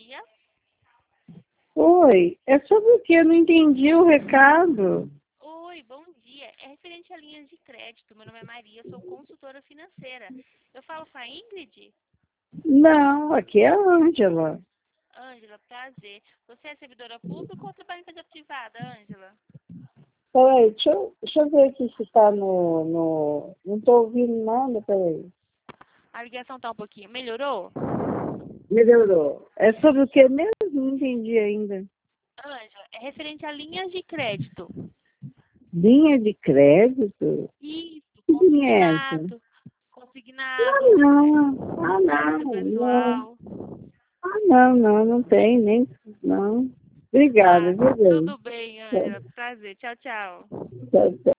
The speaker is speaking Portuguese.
dia. Oi, é sobre o que? Eu não entendi o recado. Oi, bom dia. É referente a linhas de crédito. Meu nome é Maria, sou consultora financeira. Eu falo com a Ingrid? Não, aqui é a Ângela. Ângela, prazer. Você é servidora pública ou trabalha em empresa privada, Ângela? Peraí, deixa eu ver aqui se está no... Não estou ouvindo nada, peraí. A ligação tá um pouquinho. Melhorou? Melhorou. É sobre o que mesmo? Não entendi ainda. Ângela, é referente a linhas de crédito. Linha de crédito? Isso, Que linha é essa? consignado, depósito Não. pessoal. Não tem, nem... Não. Obrigada, Ah, viu, bem? tudo bem, Ângela. Prazer. Tchau, tchau. Tchau, tchau.